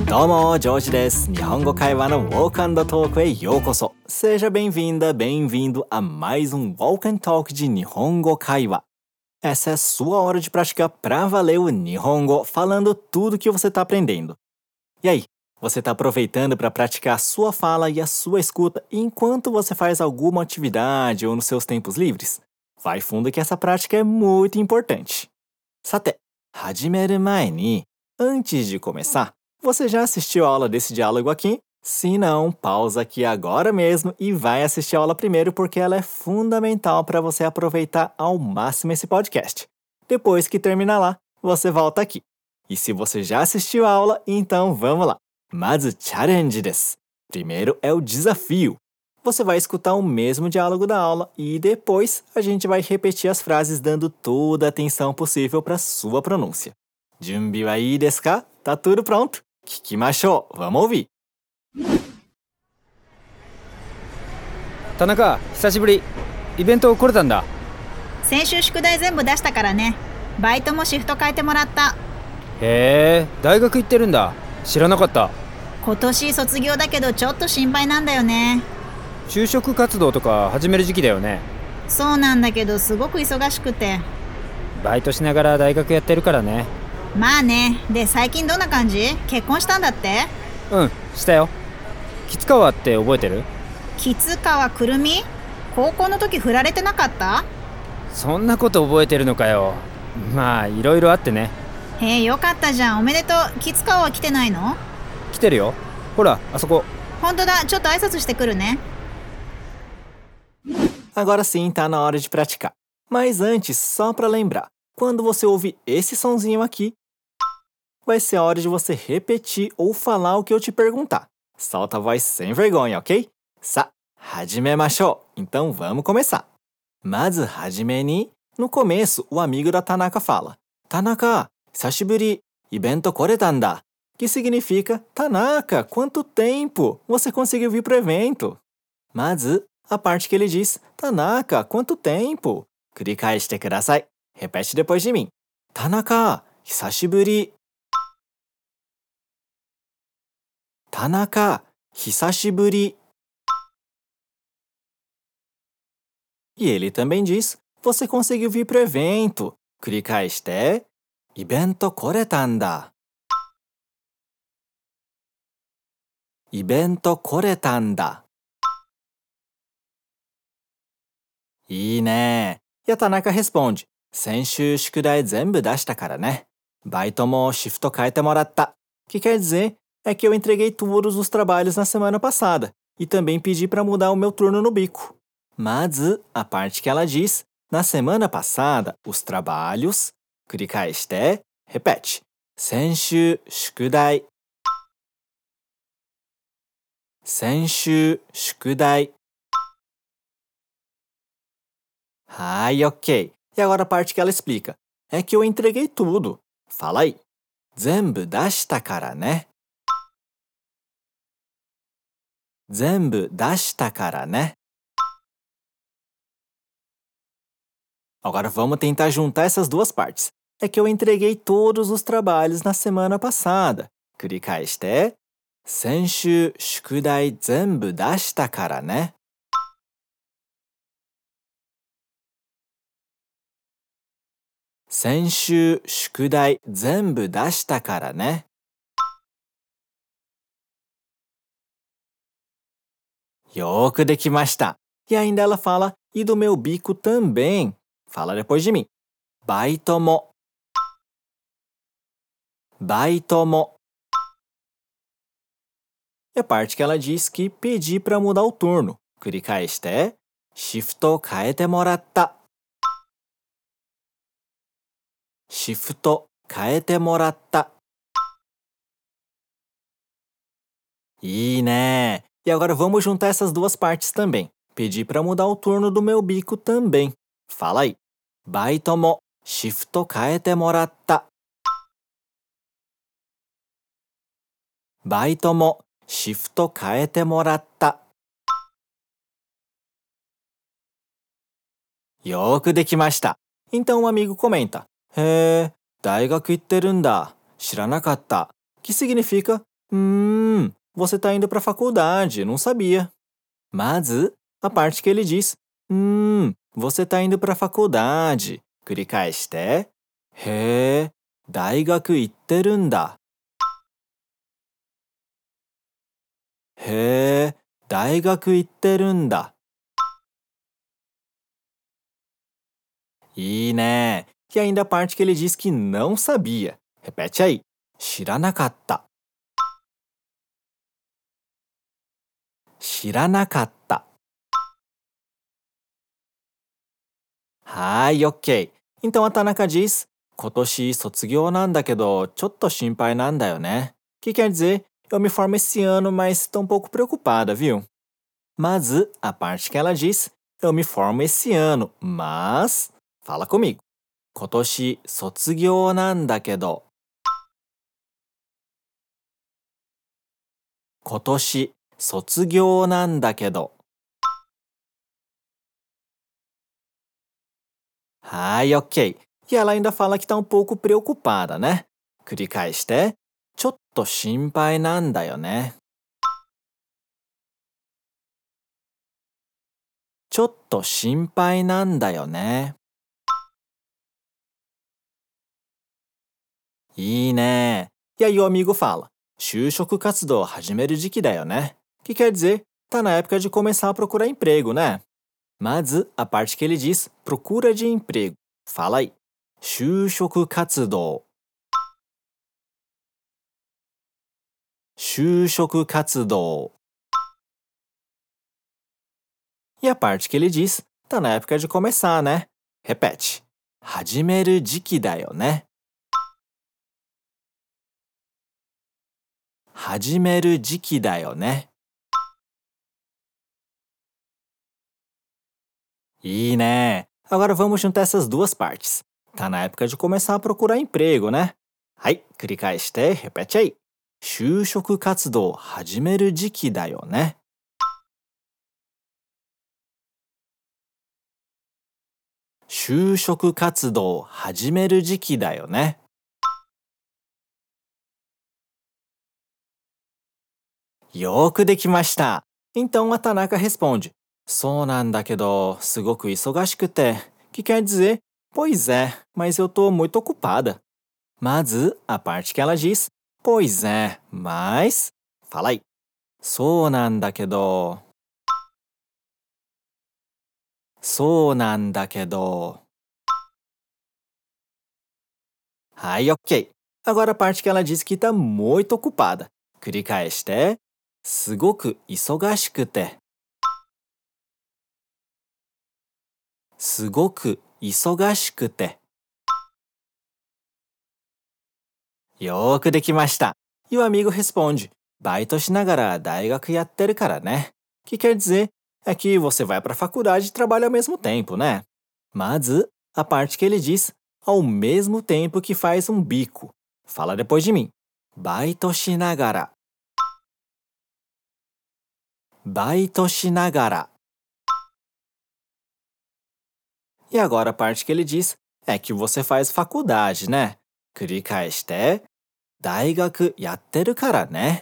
どうも、ジョージです。日本語会話の Walk and Talk へようこそ。Seja bem-vinda, bem-vindo a mais Walk and Talk de Nihongo Kaiwa. Essa é a sua hora de praticar pra valer o Nihongo, falando tudo que você tá aprendendo. E aí, você tá aproveitando para praticar a sua fala e a sua escuta enquanto você faz alguma atividade ou nos seus tempos livres? Vai fundo que essa prática é muito importante. Sate, hajimeru mae ni, antes de começar, você já assistiu a aula desse diálogo aqui? Se não, pausa aqui agora mesmo e vai assistir a aula primeiro porque ela é fundamental para você aproveitar ao máximo esse podcast. Depois que terminar lá, você volta aqui. E se você já assistiu a aula, então vamos lá. Mazu challenge desu. Primeiro é o desafio. Você vai escutar o mesmo diálogo da aula e depois a gente vai repetir as frases dando toda a atenção possível para sua pronúncia. Junbi wa ii desu ka? Tá tudo pronto? Kikimashou. Vamos ouvir. 田中、久しぶり。イベント来れたんだ。 先週宿題全部出したからね。バイトもシフト変えてもらった。 へえ、大学行ってるんだ。知らなかった。 今年卒業だけどちょっと心配なんだよね。 就職活動とか始める時期だよね。 そうなんだけどすごく忙しくて。 バイトしながら大学やってるからね。 まあね。で、最近どんな感じ？結婚したんだって？ うん、したよ。吉川って覚えてる？ 吉川くるみ？高校の時振られてなかった？ そんなこと覚えてるのかよ。まあいろいろあってね。 へえ、よかったじゃん。おめでとう。吉川は来てないの？ 来てるよ。ほら、あそこ。 ほんとだ。ちょっと挨拶してくるね。 Agora sim, tá na hora de praticar. Mas antes, só para lembrar, quando você ouve esse sonzinho aqui, vai ser a hora de você repetir ou falar o que eu te perguntar. Solta a voz sem vergonha, ok? Sa, hajimemashou. Então vamos começar. Mazu hajime ni, no começo, o amigo da Tanaka fala: Tanaka, hisashiburi, ibento koretan da. Que significa: Tanaka, quanto tempo? Você conseguiu vir pro evento. Mazu, a parte que ele diz: Tanaka, quanto tempo? Kurikaeshite kudasai. Repete depois de mim. Tanaka, hisashiburi. Tanaka, hisashiburi. E ele também diz: você conseguiu vir pro evento. Kurikaeshite. Ibento koretan da. Ibento koretan da. いいね。E a Tanaka responde: 先週宿題全部出したからね。バイトもシフト変えてもらった。Que quer dizer é que eu entreguei todos os trabalhos na semana passada e também pedi para mudar o meu turno no bico. Mas a parte que ela diz: na semana passada, os trabalhos, kurikaeshite, repete. 先週宿題。先週宿題。Ai, ok. E agora a parte que ela explica. É que eu entreguei tudo. Fala aí. 全部出したからね。全部出したからね。Agora vamos tentar juntar essas duas partes. É que eu entreguei todos os trabalhos na semana passada. Kurikaeshite. 先週宿題全部出したからね。先週宿題全部出したからね。よくできました。E ainda ela fala: e do meu bico também. Fala depois de mim. バイトも。バイトも。E a parte que ela diz que pedi para mudar o turno. Kurikaeshite. シフト変えてもらった。シフト変えてもらった。いいね。E agora vamos juntar essas duas partes também. Pedi para mudar o turno do meu bico também. Fala aí. バイトもシフト変えてもらった。バイトもシフト変えてもらった。よくできました。Então um amigo comenta: へえ、大学行ってるんだ。知らなかった。Que significa: Você tá indo pra faculdade, não sabia. まず、a parte que ele diz, você tá indo pra faculdade. 繰り返して、へえ、大学行ってるんだ。へえ、大学行ってるんだ。いいね。E ainda a parte que ele diz que não sabia. Repete aí. 知らなかった。知らなかった。はい、OK。Então a Tanaka diz, 今年卒業なんだけど、ちょっと心配なんだよね。Que quer dizer, eu me formo esse ano, mas estou um pouco preocupada, viu? Mas a parte que ela diz, eu me formo esse ano, mas... Fala comigo. 今年卒業なんだけど。今年卒業なんだけど。はい、OK. E ela ainda fala que tá um pouco preocupada, né? 繰り返して、ちょっと心配なんだよね。ちょっと心配なんだよね。いいね。E aí o amigo fala, 就職活動を始める時期だよね。Que quer dizer, tá na época de começar a procurar emprego, né? Mas a parte que ele diz, procura de emprego. Fala aí. 就職活動。就職活動。E a parte que ele diz, tá na época de começar, né? Repete. 始める時期だよね。始める時期だよね。いいね。Agora vamos juntar essas duas partes. Tá na época de começar a procurar emprego, né? はい、繰り返して、repete aí. 就職活動始める時期だよね。就職活動始める時期だよね。よくできました。Então a Tanaka responde, そうなんだけど、すごく忙しくて。Que quer dizer, pois é, mas eu tô muito ocupada. Mas a parte que ela diz, pois é, mas... Fala aí. そうなんだけど。そうなんだけど。はい、OK. Agora a parte que ela diz que tá muito ocupada. 繰り返して、すごく忙しくて。すごく忙しくて。よーくできました。E o amigo responde, バイトしながら大学やってるからね。Que quer dizer, é que você vai para a faculdade e trabalha ao mesmo tempo, né? Mas a parte que ele diz, ao mesmo tempo que faz um bico. Fala depois de mim. バイトしながら。バイトしながら。E agora a parte que ele diz é que você faz faculdade, né? 繰り返して、大学やってるからね。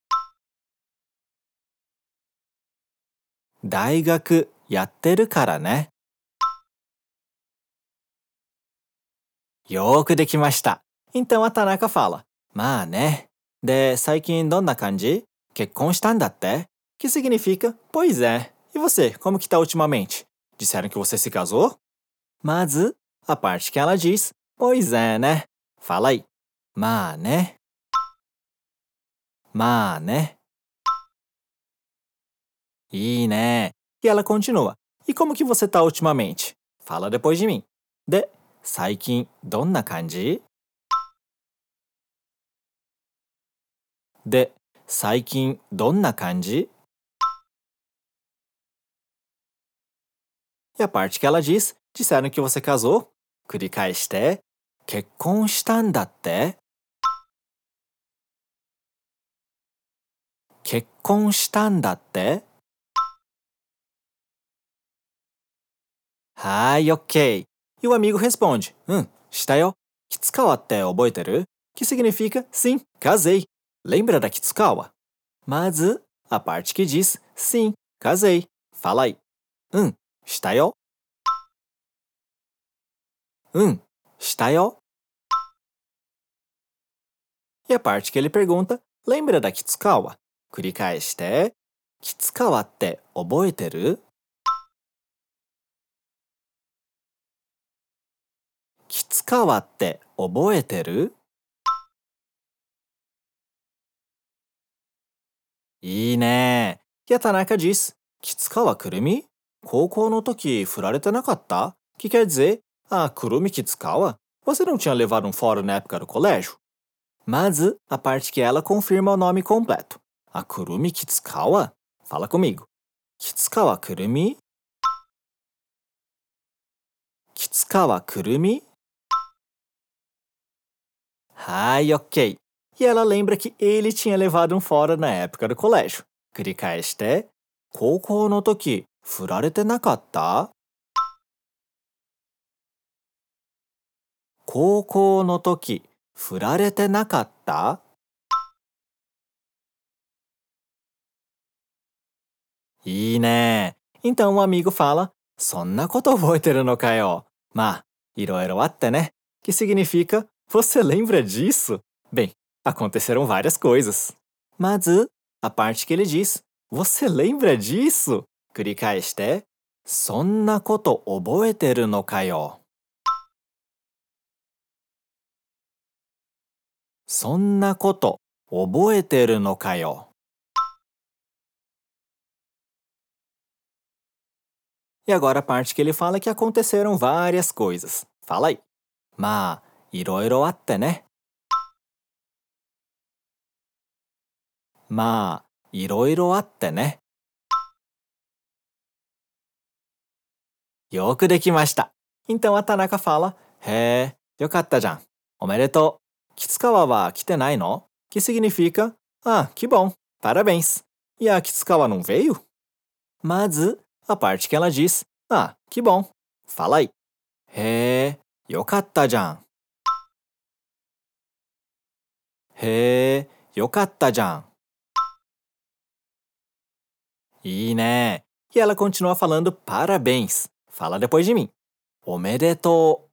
大学やってるからね。よーくできました。Então a Tanaka fala, まあね。で、最近どんな感じ？結婚したんだって？ Que significa, pois é. E você, como que tá ultimamente? Disseram que você se casou? Mas a parte que ela diz, pois é, né? Fala aí. まあね。まあね。いいね。E ela continua. E como que você tá ultimamente? Fala depois de mim. で、最近どんな感じ？で、最近どんな感じ？ E a parte que ela diz, disseram que você casou? 繰り返して、結婚したんだって？結婚したんだって？はい、OK. E o amigo responde, したよ。いつ変わって覚えてる？ Que significa, sim, casei. lembra da Kitsukawa? Mas a parte que diz sim, casei. Fala aí. Está yo. したよ. E a parte que ele pergunta, lembra da Kitsukawa? 繰り返して、Kitsukawa って覚えてる? Kitsukawa って覚えてる? いいね。E a Tanaka diz, Kitsukawa Kurumi? 高校の時振られてなかった? Que quer dizer, Kurumi Kitsukawa? Você não tinha levado um fora na época do colégio? Mas a parte que ela confirma o nome completo. A Kurumi Kitsukawa? Fala comigo. Kitsukawa Kurumi? Kitsukawa Kurumi? Ok. E ela lembra que ele tinha levado um fora na época do colégio. 繰り返して、高校の時振られてなかった? 高校の時振られてなかった? E né? Então o amigo fala, そんなこと覚えてるのかよ. まあ、いろいろあってね. Que significa, você lembra disso? Bem, aconteceram várias coisas. Mas a parte que ele diz, você lembra disso? 繰り返して、そんなこと覚えてるのかよ. そんなこと覚えてるのかよ. E agora a parte que ele fala que aconteceram várias coisas. Fala aí. まあ、いろいろあってね。まあ、いろいろあってね。よくできました。Então a Tanaka fala, へえ、よかったじゃん。おめでとう。Kitsukawa は来てないの? Que significa, que bom, parabéns. E a Kitsukawa não veio? Mas a parte que ela diz, que bom. Fala aí. へえ、よかったじゃん。へえ、よかったじゃん。いいね。E ela continua falando parabéns. Fala depois de mim. おめでと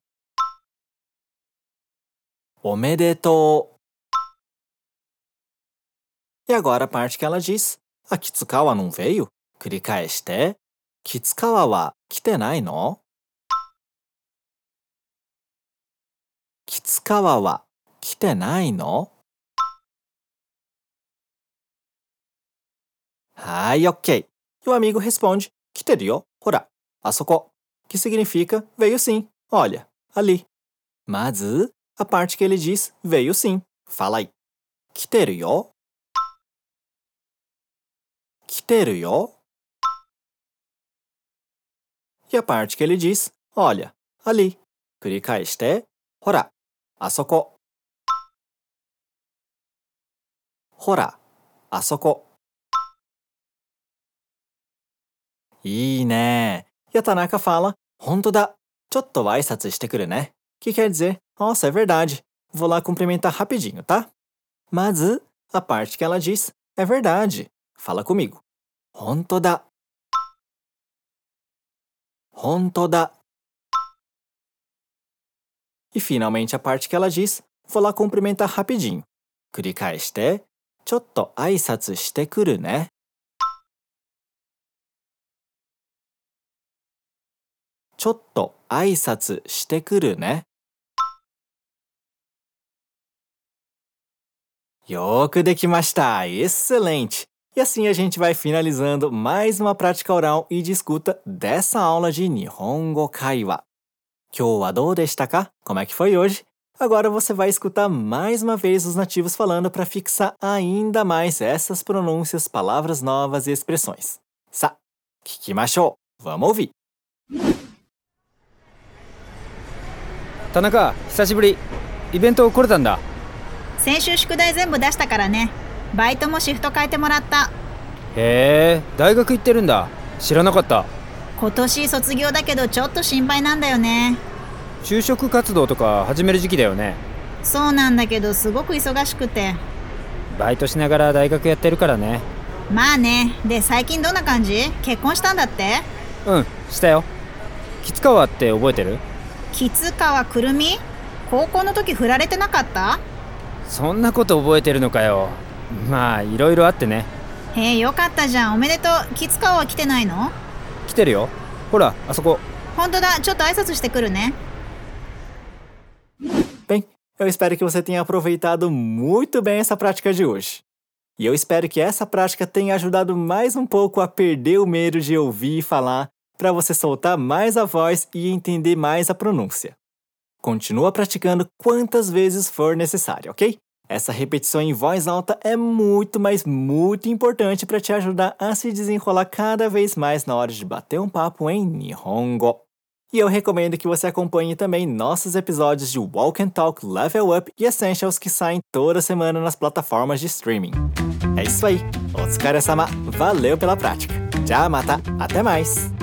う。おめでとう。E agora a parte que ela diz, a Kitsukawa não veio? 繰り返して、Kitsukawa は来てないの? Kitsukawa は来てないの? Ok. E o amigo responde, 来てるよ。ほら、あそこ。Que significa, veio sim. Olha, ali. Mas a parte que ele diz, veio sim. Fala aí. 来てるよ。来てるよ。E a parte que ele diz, olha, ali. 繰り返して、ほら、あそこ。ほら、あそこ。いいね。E a Tanaka fala, 本当だ。ちょっと挨拶してくるね。Que quer dizer, nossa, é verdade. Vou lá cumprimentar rapidinho, tá? Mas a parte que ela diz, é verdade. Fala comigo. 本当だ。本当だ。E finalmente a parte que ela diz, vou lá cumprimentar rapidinho. 繰り返して、ちょっと挨拶してくるね。ちょっと挨拶してくるね。よくできました。Excelente! E assim a gente vai finalizando mais uma prática oral e de escuta dessa aula de Nihongo Kaiwa. 今日はどうでしたか? Como é que foi hoje? Agora você vai escutar mais uma vez os nativos falando para fixar ainda mais essas pronúncias, palavras novas e expressões. さあ、聞きましょう。Vamos ouvir. 田中、久しぶり。イベント来れたんだ。 先週宿題全部出したからね。バイトもシフト変えてもらった。 へえ、大学行ってるんだ。知らなかった。 今年卒業だけどちょっと心配なんだよね。 就職活動とか始める時期だよね。 そうなんだけどすごく忙しくて。 バイトしながら大学やってるからね。 まあね。で、最近どんな感じ？結婚したんだって？ うん、したよ。吉川って覚えてる？ 吉川くるみ？高校の時振られてなかった？ そんなこと覚えてるのかよ。まあいろいろあってね。 へえ、よかったじゃん。おめでとう。吉川は来てないの？ 来てるよ。ほら、あそこ。 ほんとだ。ちょっと挨拶してくるね。 Bem, eu espero que você tenha aproveitado muito bem essa prática de hoje. E eu espero que essa prática tenha ajudado mais um pouco a perder o medo de ouvir e falar, para você soltar mais a voz e entender mais a pronúncia. Continua praticando quantas vezes for necessário, ok? Essa repetição em voz alta é muito, mas muito importante para te ajudar a se desenrolar cada vez mais na hora de bater um papo em Nihongo. E eu recomendo que você acompanhe também nossos episódios de Walk and Talk Level Up e Essentials que saem toda semana nas plataformas de streaming. É isso aí. Otsukare-sama, valeu pela prática. Já mata, até mais!